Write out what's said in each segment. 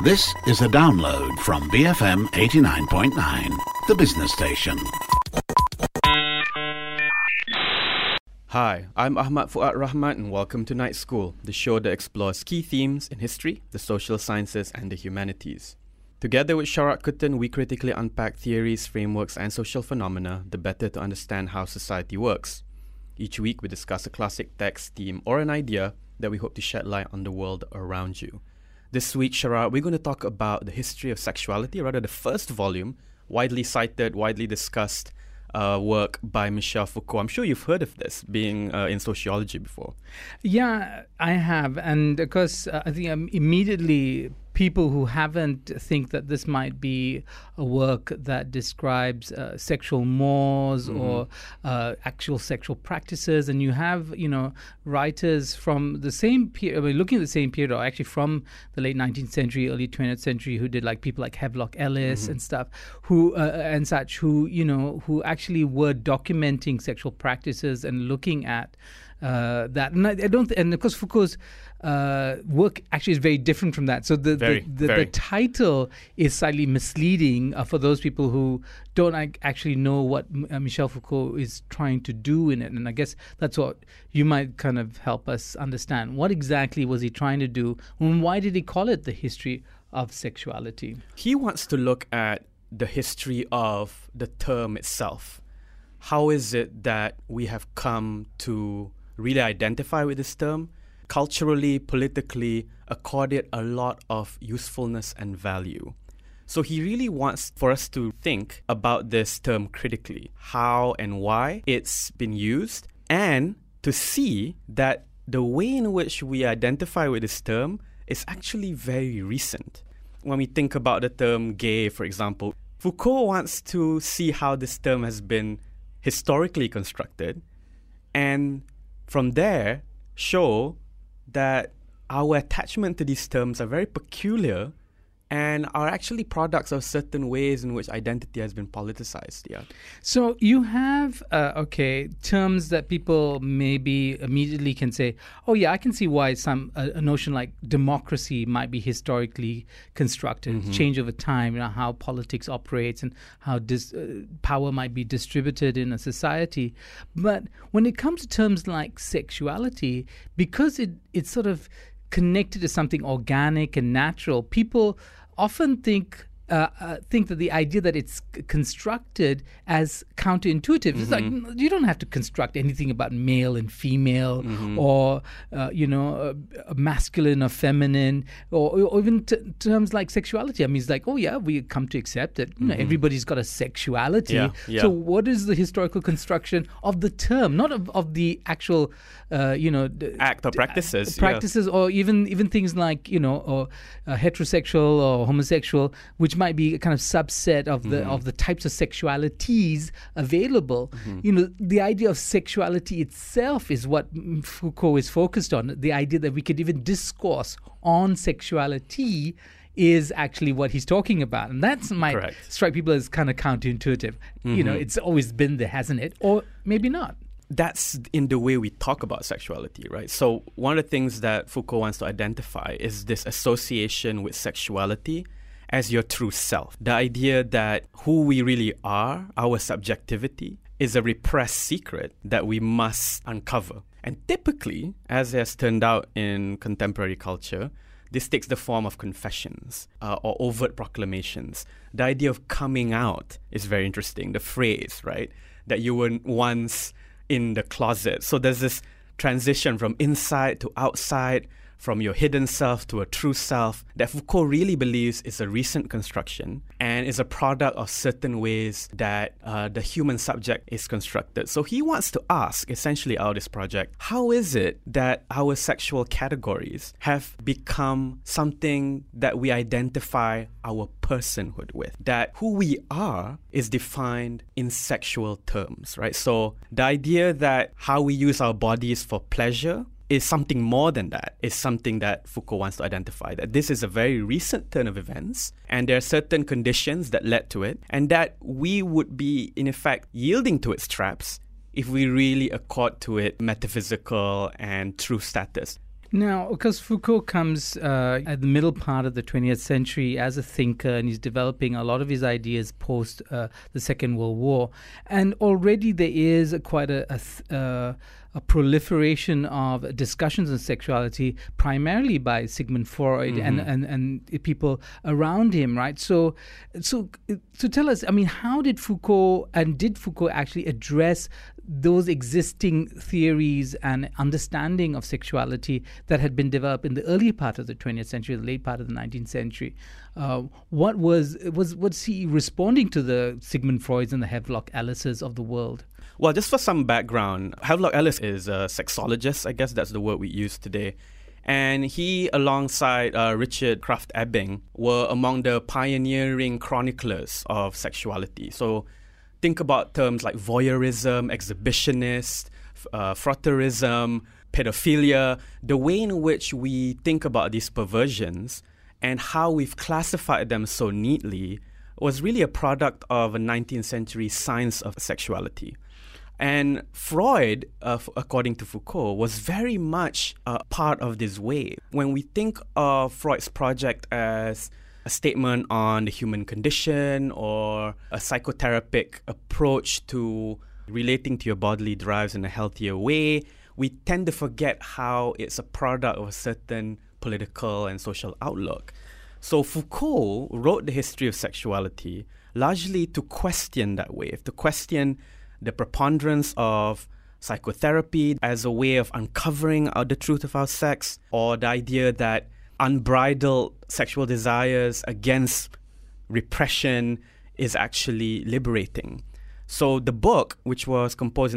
This is a download from BFM 89.9, the business station. Hi, I'm Ahmad Fuad Rahmat and welcome to Night School, the show that explores key themes in history, the social sciences and the humanities. Together with Sharat Kuttan, we critically unpack theories, frameworks and social phenomena, the better to understand how society works. Each week we discuss a classic text, theme or an idea that we hope to shed light on the world around you. This week, Sharat, we're going to talk about the history of sexuality, rather the first volume, widely cited, widely discussed work by Michel Foucault. I'm sure you've heard of this, being in sociology before. Yeah, I have. And of course, I think immediately people who haven't think that this might be a work that describes sexual mores or actual sexual practices. And you have, writers from the same period, looking at the same period, or actually from the late 19th century, early 20th century, who did like people like Havelock Ellis and stuff, who who actually were documenting sexual practices and looking at that. And I don't, and of course Foucault's work actually is very different from that. So the title is slightly misleading for those people who don't actually know what Michel Foucault is trying to do in it. And I guess that's what you might kind of help us understand. What exactly was he trying to do, and why did he call it the history of sexuality? He wants to look at the history of the term itself. How is it that we have come to really identify with this term? Culturally, politically, accord it a lot of usefulness and value. So he really wants for us to think about this term critically, how and why it's been used, and to see that the way in which we identify with this term is actually very recent. When we think about the term gay, for example, Foucault wants to see how this term has been historically constructed, and from there show that our attachment to these terms are very peculiar and are actually products of certain ways in which identity has been politicized. Yeah. So you have, terms that people maybe immediately can say, oh yeah, I can see why a notion like democracy might be historically constructed, change over time, how politics operates and how power might be distributed in a society. But when it comes to terms like sexuality, because it's sort of connected to something organic and natural, people often think that the idea that it's constructed as counterintuitive. It's like, you don't have to construct anything about male and female or, masculine or feminine or even terms like sexuality. I mean, it's like, oh yeah, we come to accept it. Everybody's got a sexuality. Yeah. So what is the historical construction of the term, not of the actual, act or practices. Practices or even things like, heterosexual or homosexual, which might be a kind of subset of the types of sexualities available. The idea of sexuality itself is what Foucault is focused on. The idea that we could even discourse on sexuality is actually what he's talking about. And that might strike people as kind of counterintuitive. It's always been there, hasn't it? Or maybe not. That's in the way we talk about sexuality, right? So one of the things that Foucault wants to identify is this association with sexuality as your true self. The idea that who we really are, our subjectivity, is a repressed secret that we must uncover. And typically, as has turned out in contemporary culture, this takes the form of confessions or overt proclamations. The idea of coming out is very interesting. The phrase, right, that you were once in the closet. So there's this transition from inside to outside, from your hidden self to a true self, that Foucault really believes is a recent construction and is a product of certain ways that the human subject is constructed. So he wants to ask, essentially out of this project, how is it that our sexual categories have become something that we identify our personhood with? That who we are is defined in sexual terms, right? So the idea that how we use our bodies for pleasure is something more than that. It's something that Foucault wants to identify, that this is a very recent turn of events and there are certain conditions that led to it, and that we would be, in effect, yielding to its traps if we really accord to it metaphysical and true status. Now, because Foucault comes at the middle part of the 20th century as a thinker, and he's developing a lot of his ideas post the Second World War, and already there is quite a proliferation of discussions on sexuality, primarily by Sigmund Freud and people around him, right? So tell us, I mean, how did Foucault actually address those existing theories and understanding of sexuality that had been developed in the early part of the 20th century, the late part of the 19th century? What was he responding to the Sigmund Freuds and the Havelock Ellises of the world? Well, just for some background, Havelock Ellis is a sexologist. I guess that's the word we use today. And he, alongside Richard Kraft Ebing, were among the pioneering chroniclers of sexuality. So think about terms like voyeurism, exhibitionist, frotteurism, pedophilia. The way in which we think about these perversions and how we've classified them so neatly was really a product of a 19th century science of sexuality. And Freud, according to Foucault, was very much a part of this wave. When we think of Freud's project as a statement on the human condition or a psychotherapeutic approach to relating to your bodily drives in a healthier way, we tend to forget how it's a product of a certain political and social outlook. So Foucault wrote the history of sexuality largely to question that wave, to question the preponderance of psychotherapy as a way of uncovering the truth of our sex, or the idea that unbridled sexual desires against repression is actually liberating. So the book, which was composed in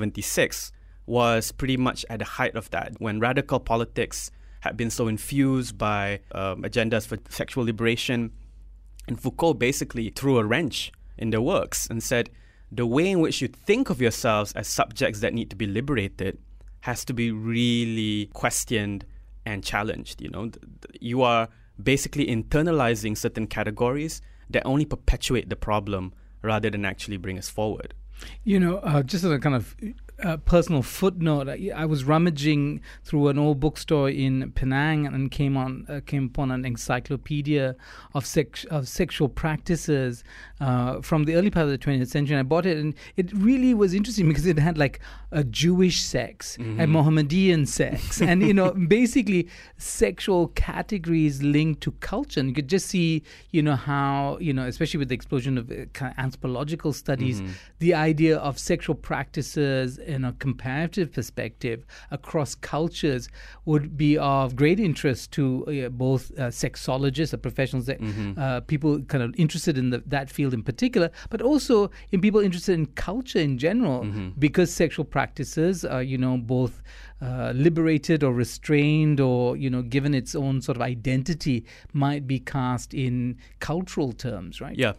1976, was pretty much at the height of that, when radical politics had been so infused by agendas for sexual liberation. And Foucault basically threw a wrench in their works and said, the way in which you think of yourselves as subjects that need to be liberated has to be really questioned and challenged. You know, you are basically internalizing certain categories that only perpetuate the problem rather than actually bring us forward. You know, just as a kind of personal footnote, I was rummaging through an old bookstore in Penang and came upon an encyclopedia of sexual practices from the early part of the 20th century. And I bought it, and it really was interesting because it had like a Jewish sex and Mohammedan sex, and you know, basically sexual categories linked to culture. And you could just see, you know, how, you know, especially with the explosion of kind of anthropological studies, the idea of sexual practices in a comparative perspective across cultures would be of great interest to both sexologists, professionals, people kind of interested in that field in particular, but also in people interested in culture in general, because sexual practices are, you know, both liberated or restrained, or, you know, given its own sort of identity, might be cast in cultural terms, right? Yeah.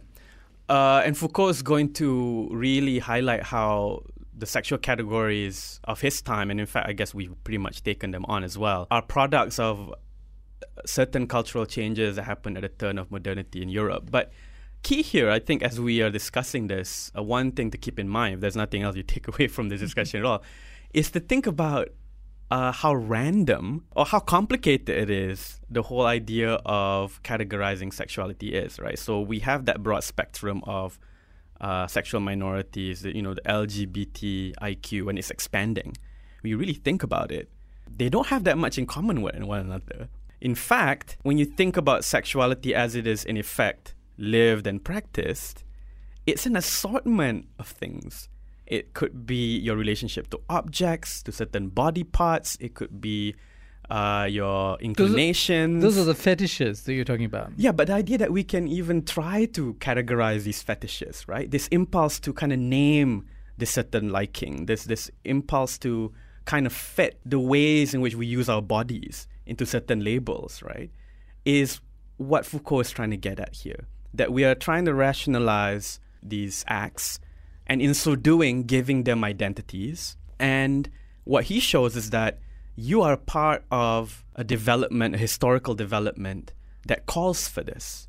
And Foucault is going to really highlight how the sexual categories of his time, and in fact, I guess we've pretty much taken them on as well, are products of certain cultural changes that happened at the turn of modernity in Europe. But key here, I think, as we are discussing this, one thing to keep in mind, if there's nothing else you take away from this discussion at all, is to think about how random or how complicated it is, the whole idea of categorizing sexuality is, right? So we have that broad spectrum of sexual minorities, you know, the LGBTIQ, and it's expanding. When you really think about it, they don't have that much in common with one another. In fact, when you think about sexuality as it is in effect lived and practiced, it's an assortment of things. It could be your relationship to objects, to certain body parts. It could be your inclinations. Those are the fetishes that you're talking about. Yeah, but the idea that we can even try to categorize these fetishes, right? This impulse to kind of name this certain liking, this impulse to kind of fit the ways in which we use our bodies into certain labels, right, is what Foucault is trying to get at here. That we are trying to rationalize these acts, and in so doing, giving them identities. And what he shows is that you are part of a development, a historical development that calls for this.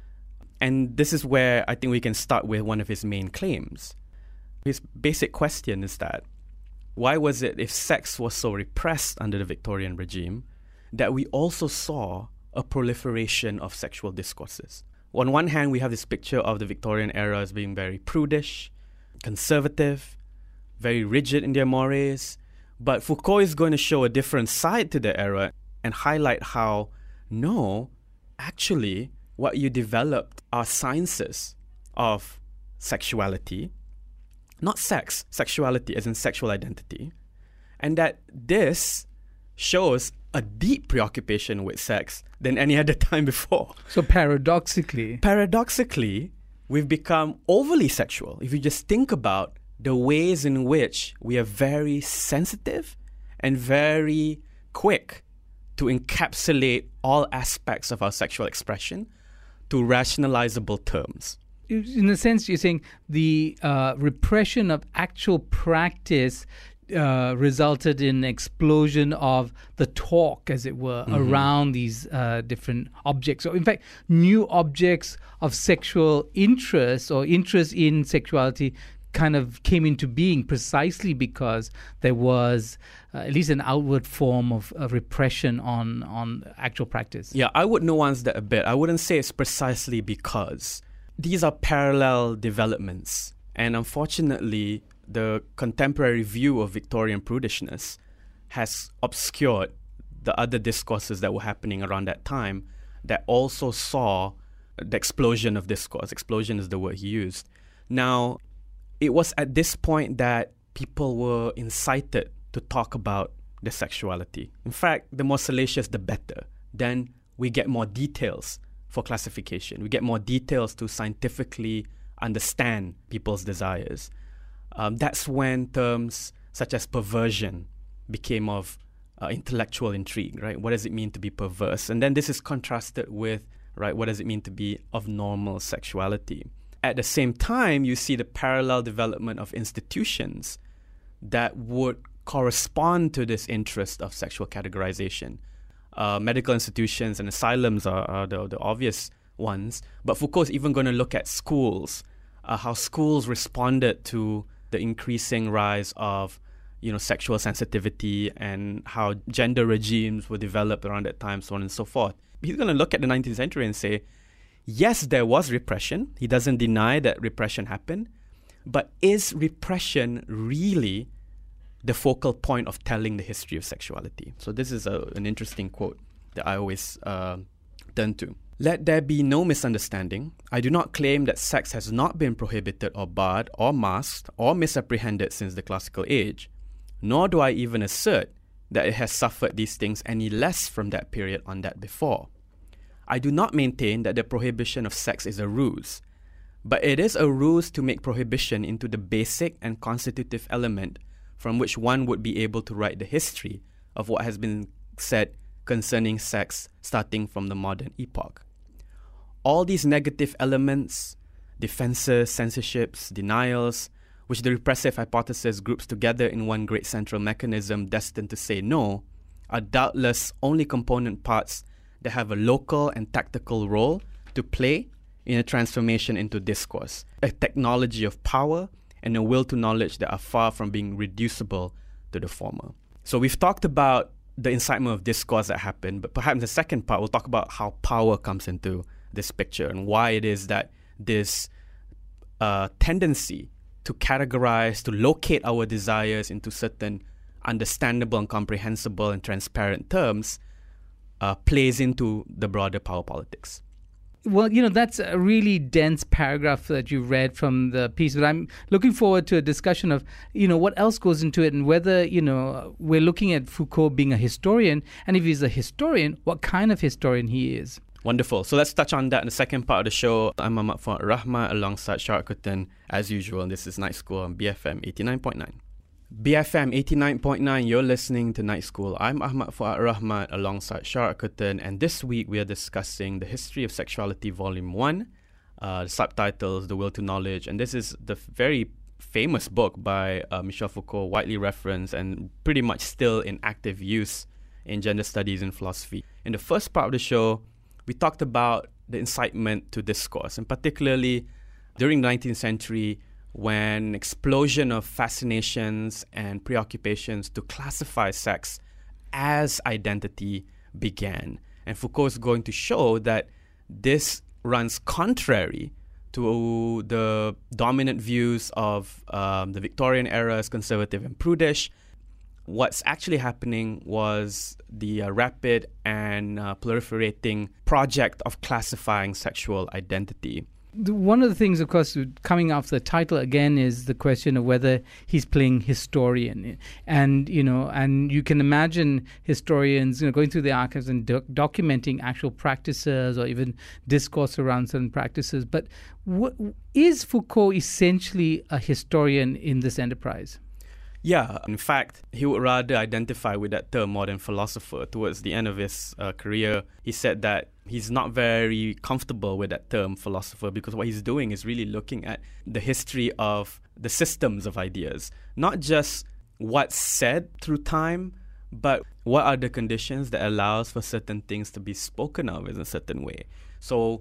And this is where I think we can start with one of his main claims. His basic question is that why was it, if sex was so repressed under the Victorian regime, that we also saw a proliferation of sexual discourses? On one hand, we have this picture of the Victorian era as being very prudish, conservative, very rigid in their mores. But Foucault is going to show a different side to the era and highlight how, no, actually, what you developed are sciences of sexuality, not sex, sexuality as in sexual identity, and that this shows a deep preoccupation with sex than any other time before. So paradoxically, we've become overly sexual. If you just think about the ways in which we are very sensitive and very quick to encapsulate all aspects of our sexual expression to rationalizable terms. In a sense, you're saying the repression of actual practice resulted in explosion of the talk, as it were, around these different objects. So, in fact, new objects of sexual interest or interest in sexuality kind of came into being precisely because there was at least an outward form of repression on actual practice. Yeah, I would nuance that a bit. I wouldn't say it's precisely because. These are parallel developments. And unfortunately, the contemporary view of Victorian prudishness has obscured the other discourses that were happening around that time that also saw the explosion of discourse. Explosion is the word he used. Now, it was at this point that people were incited to talk about their sexuality. In fact, the more salacious, the better. Then we get more details for classification. We get more details to scientifically understand people's desires. That's when terms such as perversion became of intellectual intrigue, right? What does it mean to be perverse? And then this is contrasted with, right, what does it mean to be of normal sexuality? At the same time, you see the parallel development of institutions that would correspond to this interest of sexual categorization. Medical institutions and asylums are the obvious ones, but Foucault's even going to look at schools, how schools responded to the increasing rise of, sexual sensitivity and how gender regimes were developed around that time, so on and so forth. He's going to look at the 19th century and say, yes, there was repression. He doesn't deny that repression happened, but is repression really the focal point of telling the history of sexuality? So this is an interesting quote that I always turn to. Let there be no misunderstanding. I do not claim that sex has not been prohibited or barred or masked or misapprehended since the classical age, nor do I even assert that it has suffered these things any less from that period on that before. I do not maintain that the prohibition of sex is a ruse, but it is a ruse to make prohibition into the basic and constitutive element from which one would be able to write the history of what has been said concerning sex starting from the modern epoch. All these negative elements, defenses, censorships, denials, which the repressive hypothesis groups together in one great central mechanism destined to say no, are doubtless only component parts that have a local and tactical role to play in a transformation into discourse, a technology of power and a will to knowledge that are far from being reducible to the former. So we've talked about the incitement of discourse that happened, but perhaps in the second part, we'll talk about how power comes into this picture and why it is that this tendency to categorize, to locate our desires into certain understandable and comprehensible and transparent terms plays into the broader power politics. Well, that's a really dense paragraph that you read from the piece, but I'm looking forward to a discussion of, what else goes into it and whether, we're looking at Foucault being a historian, and if he's a historian, what kind of historian he is. Wonderful. So let's touch on that in the second part of the show. I'm Ahmad Fuad Rahmat alongside Sharath Kuttan, as usual, and this is Night School on BFM 89.9. BFM 89.9, you're listening to Night School. I'm Ahmad Fuad Rahmat alongside Sharath Kuttan, and this week we are discussing The History of Sexuality Volume 1, the subtitles, The Will to Knowledge, and this is the very famous book by Michel Foucault, widely referenced and pretty much still in active use in gender studies and philosophy. In the first part of the show, we talked about the incitement to discourse, and particularly during the 19th century, when explosion of fascinations and preoccupations to classify sex as identity began. And Foucault is going to show that this runs contrary to the dominant views of the Victorian era as conservative and prudish. What's actually happening was the rapid and proliferating project of classifying sexual identity. One of the things, of course, coming off the title again is the question of whether he's playing historian, and you can imagine historians, going through the archives and documenting actual practices or even discourse around certain practices. But is Foucault essentially a historian in this enterprise? Yeah, in fact, he would rather identify with that term more than philosopher. Towards the end of his career, he said that he's not very comfortable with that term philosopher, because what he's doing is really looking at the history of the systems of ideas, not just what's said through time, but what are the conditions that allows for certain things to be spoken of in a certain way. So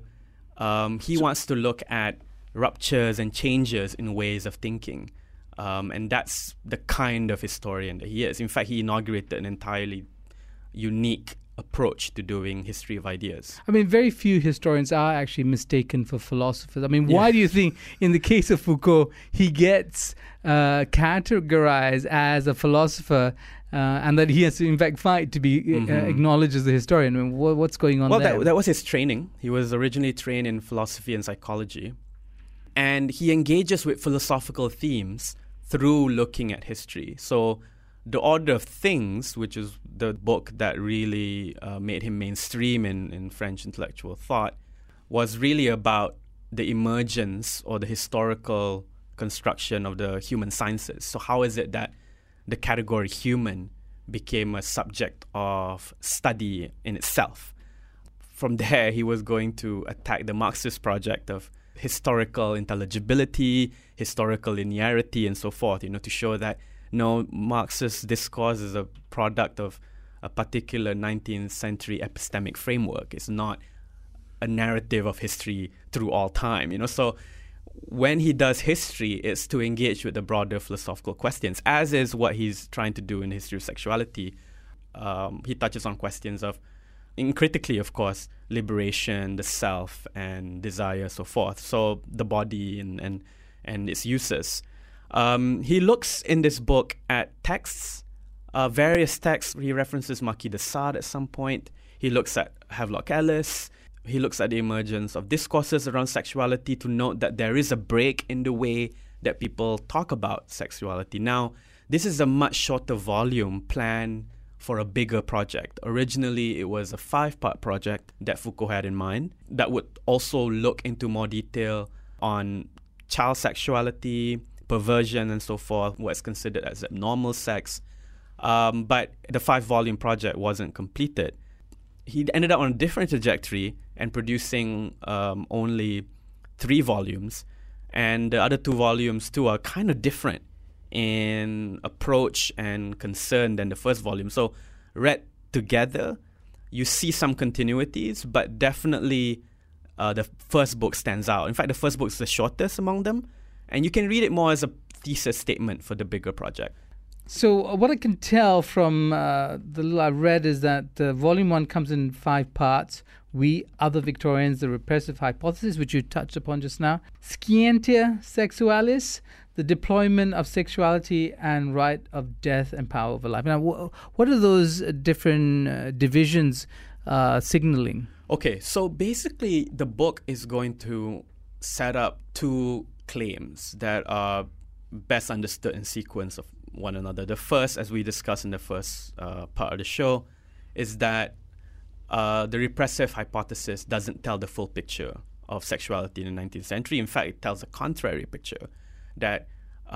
he wants to look at ruptures and changes in ways of thinking. And that's the kind of historian that he is. In fact, he inaugurated an entirely unique approach to doing history of ideas. I mean, very few historians are actually mistaken for philosophers. I mean, why do you think, in the case of Foucault, he gets categorized as a philosopher and that he has to, in fact, fight to be acknowledged as a historian? I mean, what's going on there? Well, that was his training. He was originally trained in philosophy and psychology. And he engages with philosophical themes through looking at history. So The Order of Things, which is the book that really made him mainstream in French intellectual thought, was really about the emergence or the historical construction of the human sciences. So how is it that the category human became a subject of study in itself? From there, he was going to attack the Marxist project of historical intelligibility, historical linearity, and so forth, to show that no, Marxist discourse is a product of a particular 19th century epistemic framework. It's not a narrative of history through all time, So when he does history, it's to engage with the broader philosophical questions, as is what he's trying to do in History of Sexuality. He touches on questions of, critically, of course, liberation, the self, and desire, so forth. So the body and its uses. He looks in this book at texts, various texts. He references Marquis de Sade at some point. He looks at Havelock Ellis. He looks at the emergence of discourses around sexuality to note that there is a break in the way that people talk about sexuality. Now, this is a much shorter volume planned for a bigger project. Originally, it was a 5-part project that Foucault had in mind that would also look into more detail on child sexuality, perversion, and so forth, what's considered as abnormal sex. But the 5-volume project wasn't completed. He ended up on a different trajectory and producing only 3 volumes. And the other 2 volumes, too, are kind of different in approach and concern than the first volume. So read together, you see some continuities, but definitely the first book stands out. In fact, the first book is the shortest among them, and you can read it more as a thesis statement for the bigger project. So what I can tell from the little I've read is that Volume 1 comes in 5 parts. We, Other Victorians, the Repressive Hypothesis, which you touched upon just now. Scientia Sexualis, the Deployment of Sexuality and Right of Death and Power Over Life. Now, what are those different divisions signaling? Okay, so basically the book is going to set up 2 claims that are best understood in sequence of one another. The first, as we discussed in the first part of the show, is that the repressive hypothesis doesn't tell the full picture of sexuality in the 19th century. In fact, it tells a contrary picture, that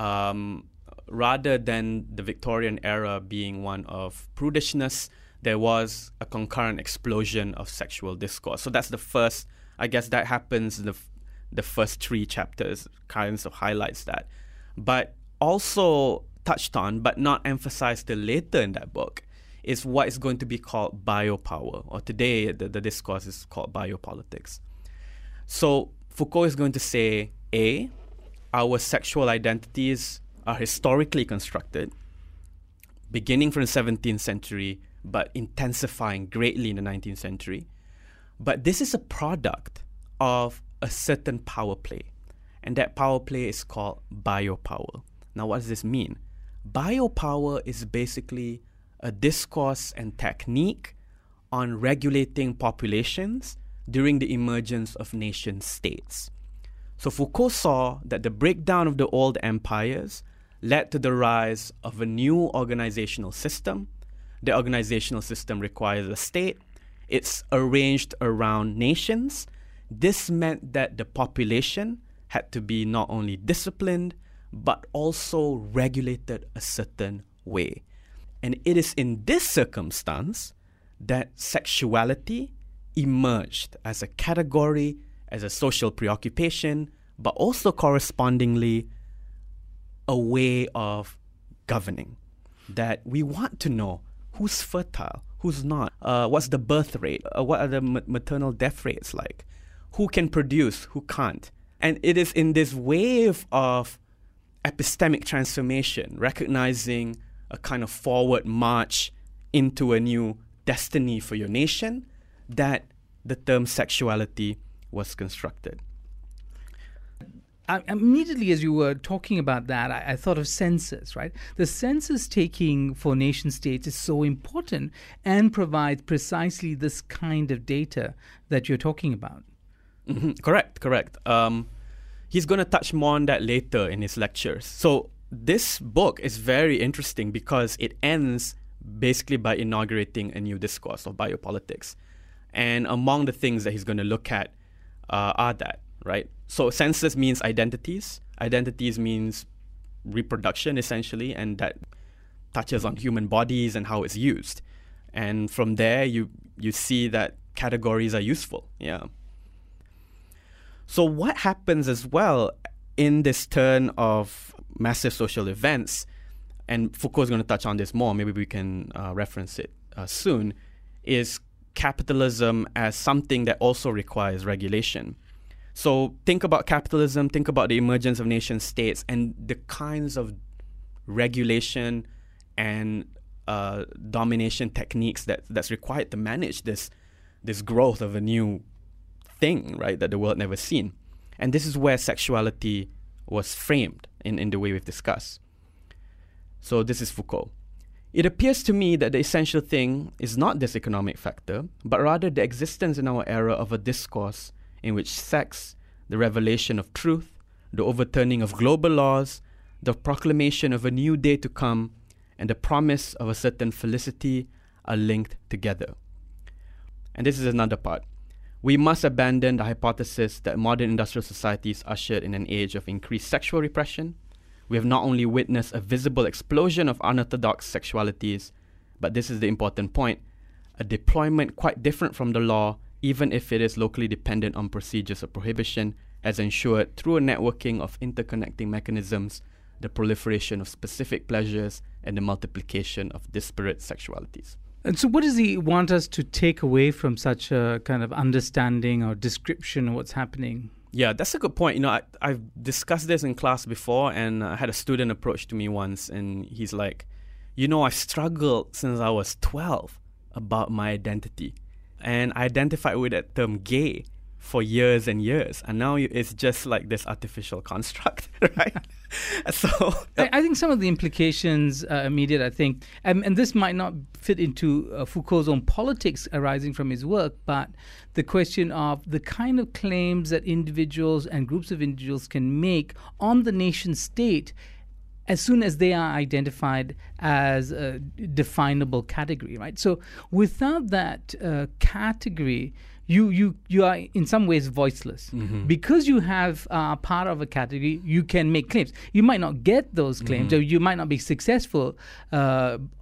rather than the Victorian era being one of prudishness, there was a concurrent explosion of sexual discourse. So that's the first, I guess that happens in the first 3 chapters, kinds of highlights that. But also touched on, but not emphasized till later in that book, is what is going to be called biopower, or today the discourse is called biopolitics. So Foucault is going to say, A, our sexual identities are historically constructed, beginning from the 17th century, but intensifying greatly in the 19th century. But this is a product of a certain power play, and that power play is called biopower. Now, what does this mean? Biopower is basically a discourse and technique on regulating populations during the emergence of nation states. So Foucault saw that the breakdown of the old empires led to the rise of a new organizational system. The organizational system requires a state. It's arranged around nations. This meant that the population had to be not only disciplined, but also regulated a certain way. And it is in this circumstance that sexuality emerged as a category, as a social preoccupation, but also correspondingly a way of governing. That we want to know who's fertile, who's not, what's the birth rate, what are the maternal death rates like, who can produce, who can't. And it is in this wave of epistemic transformation, recognizing a kind of forward march into a new destiny for your nation, that the term sexuality was constructed. Immediately as you were talking about that, I thought of census, right? The census taking for nation states is so important and provides precisely this kind of data that you're talking about. Mm-hmm. Correct. He's going to touch more on that later in his lectures. So this book is very interesting because it ends basically by inaugurating a new discourse of biopolitics. And among the things that he's going to look at are that, right? So census means identities. Identities means reproduction, essentially, and that touches on human bodies and how it's used. And from there, you see that categories are useful, yeah. So what happens as well in this turn of massive social events, and Foucault is going to touch on this more, maybe we can reference it soon, is capitalism as something that also requires regulation. So think about capitalism, think about the emergence of nation states and the kinds of regulation and domination techniques that's required to manage this growth of a new thing, right, that the world never seen. And this is where sexuality was framed in the way we've discussed. So this is Foucault. It appears to me that the essential thing is not this economic factor, but rather the existence in our era of a discourse in which sex, the revelation of truth, the overturning of global laws, the proclamation of a new day to come, and the promise of a certain felicity are linked together. And this is another part. We must abandon the hypothesis that modern industrial societies ushered in an age of increased sexual repression. We have not only witnessed a visible explosion of unorthodox sexualities, but this is the important point, a deployment quite different from the law, even if it is locally dependent on procedures of prohibition, has ensured through a networking of interconnecting mechanisms, the proliferation of specific pleasures and the multiplication of disparate sexualities. And so what does he want us to take away from such a kind of understanding or description of what's happening? Yeah, that's a good point. You know, I've discussed this in class before, and I had a student approach to me once, and he's like, you know, I've struggled since I was 12 about my identity. And I identified with that term gay for years and years. And now it's just like this artificial construct, right? So I think some of the implications immediate, I think, and this might not fit into Foucault's own politics arising from his work, but the question of the kind of claims that individuals and groups of individuals can make on the nation state as soon as they are identified as a definable category, right? So without that category, you are in some ways voiceless. Mm-hmm. Because you have part of a category, you can make claims. You might not get those claims, or you might not be successful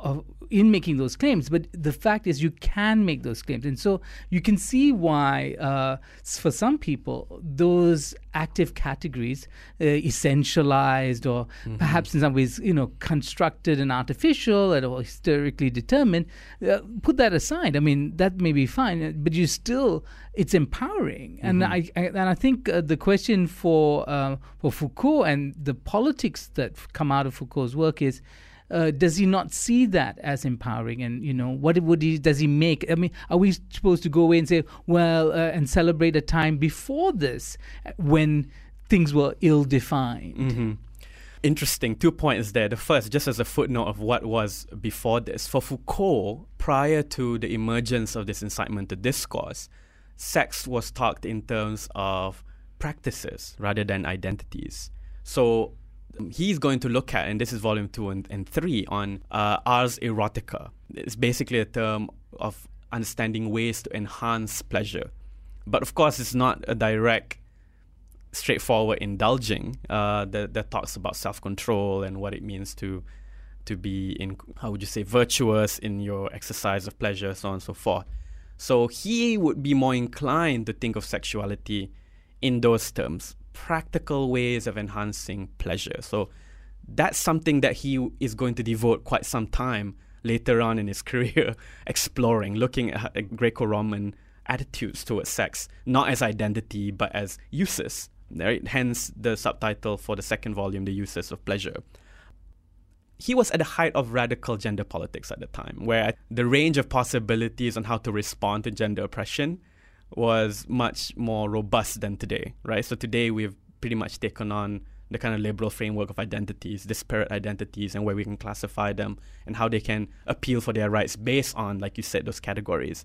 in making those claims. But the fact is, you can make those claims, and so you can see why, for some people, those active categories, essentialized or perhaps in some ways, constructed and artificial or historically determined, put that aside. I mean, that may be fine, but it's empowering. And I think the question for Foucault and the politics that come out of Foucault's work is, does he not see that as empowering? And, does he make? I mean, are we supposed to go away and say, well, and celebrate a time before this when things were ill-defined? Interesting. 2 points there. The first, just as a footnote of what was before this. For Foucault, prior to the emergence of this incitement to discourse, sex was talked in terms of practices rather than identities. So he's going to look at, and this is volume 2 and 3, on ars erotica. It's basically a term of understanding ways to enhance pleasure. But of course, it's not a direct, straightforward indulging that talks about self-control and what it means to be, virtuous in your exercise of pleasure, so on and so forth. So he would be more inclined to think of sexuality in those terms, practical ways of enhancing pleasure. So that's something that he is going to devote quite some time later on in his career exploring, looking at Greco-Roman attitudes towards sex, not as identity, but as uses. Right? Hence the subtitle for the second volume, The Uses of Pleasure. He was at the height of radical gender politics at the time, where the range of possibilities on how to respond to gender oppression was much more robust than today, right? So today we've pretty much taken on the kind of liberal framework of identities, disparate identities, and where we can classify them and how they can appeal for their rights based on, like you said, those categories.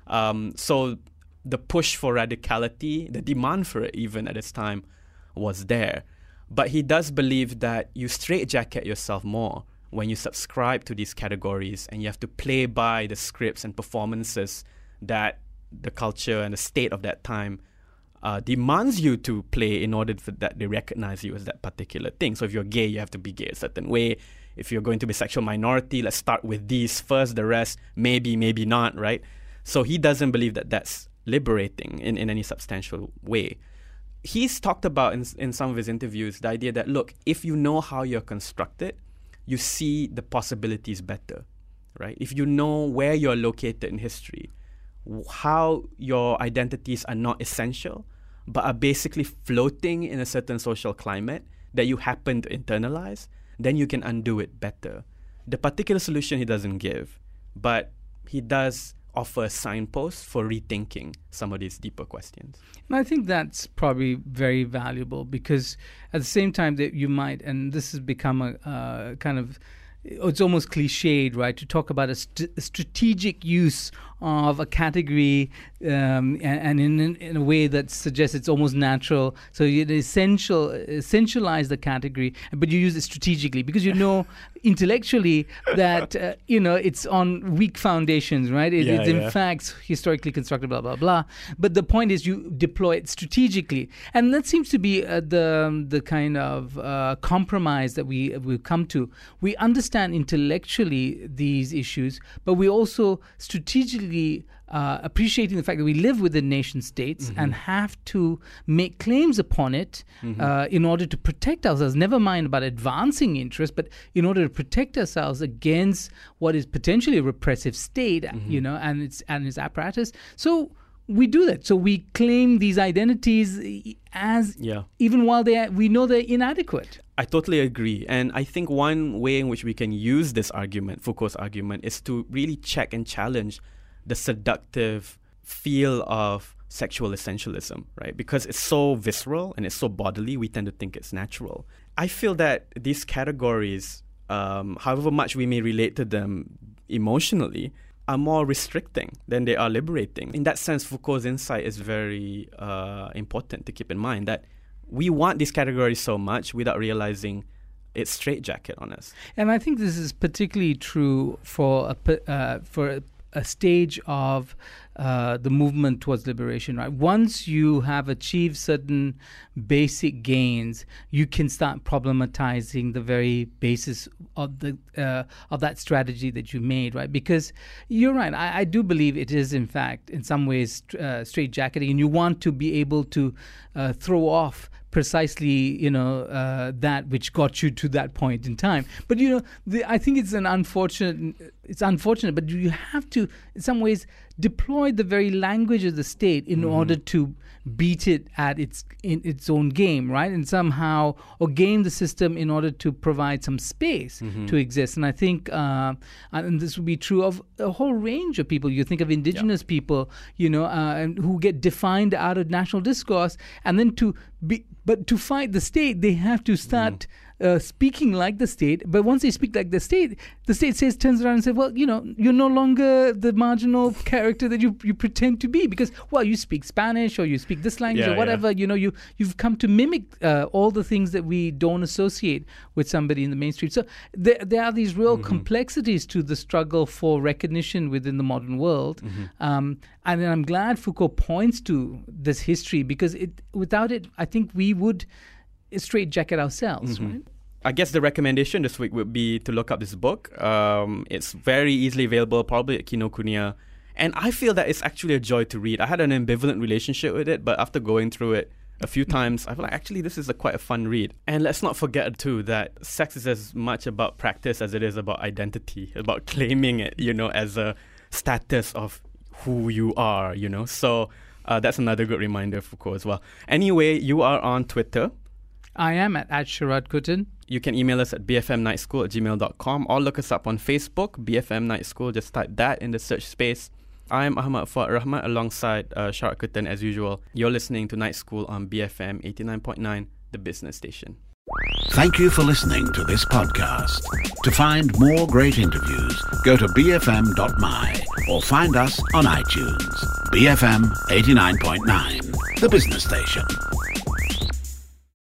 So the push for radicality, the demand for it even at this time, was there. But he does believe that you straitjacket yourself more when you subscribe to these categories and you have to play by the scripts and performances that the culture and the state of that time demands you to play in order for that they recognize you as that particular thing. So if you're gay, you have to be gay a certain way. If you're going to be a sexual minority, let's start with these first, the rest, maybe not, right? So he doesn't believe that that's liberating in any substantial way. He's talked about in some of his interviews the idea that, look, if you know how you're constructed, you see the possibilities better, right? If you know where you're located in history, how your identities are not essential, but are basically floating in a certain social climate that you happen to internalize, then you can undo it better. The particular solution he doesn't give, but he does offer a signpost for rethinking some of these deeper questions. And I think that's probably very valuable, because at the same time that you might, and this has become a kind of, it's almost cliched, right, to talk about a strategic use of a category and in a way that suggests it's almost natural. So you essentialize the category, but you use it strategically because you know intellectually that it's on weak foundations, right? It's in fact historically constructed, blah blah blah. But the point is you deploy it strategically, and that seems to be the kind of compromise that we've come to. We understand intellectually these issues, but we also strategically appreciating the fact that we live within nation states and have to make claims upon it in order to protect ourselves. Never mind about advancing interest, but in order to protect ourselves against what is potentially a repressive state, and its apparatus. So we do that. So we claim these identities as even while we know they're inadequate. I totally agree. And I think one way in which we can use this argument, Foucault's argument, is to really check and challenge the seductive feel of sexual essentialism, right? Because it's so visceral and it's so bodily, we tend to think it's natural. I feel that these categories, however much we may relate to them emotionally, are more restricting than they are liberating. In that sense, Foucault's insight is very important to keep in mind, that we want these categories so much without realizing it's straitjacket on us. And I think this is particularly true for a stage of the movement towards liberation, right? Once you have achieved certain basic gains, you can start problematizing the very basis of that strategy that you made, right? Because you're right, I do believe it is, in fact, in some ways, straitjacketing, and you want to be able to throw off precisely, that which got you to that point in time. But I think it's unfortunate, but you have to, in some ways, deploy the very language of the state in order to beat it at in its own game, right? And somehow, or game the system in order to provide some space to exist. And I think, and this would be true of a whole range of people. You think of indigenous people, and who get defined out of national discourse, and then but to fight the state, they have to start speaking like the state. But once they speak like the state turns around and says, well, you're no longer the marginal character that you pretend to be, because, well, you speak Spanish or you speak this language or whatever. You've come to mimic all the things that we don't associate with somebody in the mainstream. So there are these real complexities to the struggle for recognition within the modern world. And I'm glad Foucault points to this history, because without it, I think we would straitjacket ourselves, right? I guess the recommendation this week would be to look up this book. It's very easily available, probably at Kinokuniya. And I feel that it's actually a joy to read. I had an ambivalent relationship with it, but after going through it a few times, I feel like actually this is quite a fun read. And let's not forget too that sex is as much about practice as it is about identity, about claiming it, as a status of who you are, So that's another good reminder, Foucault, as well. Anyway, you are on Twitter. I am at Sharad Kuttan. You can email us at bfmnightschool@gmail.com or look us up on Facebook, BFM Night School. Just type that in the search space. I'm Ahmad Fuad Rahmat alongside Sharad Kuttan as usual. You're listening to Night School on BFM 89.9, the business station. Thank you for listening to this podcast. To find more great interviews, go to bfm.my or find us on iTunes. BFM 89.9, the business station.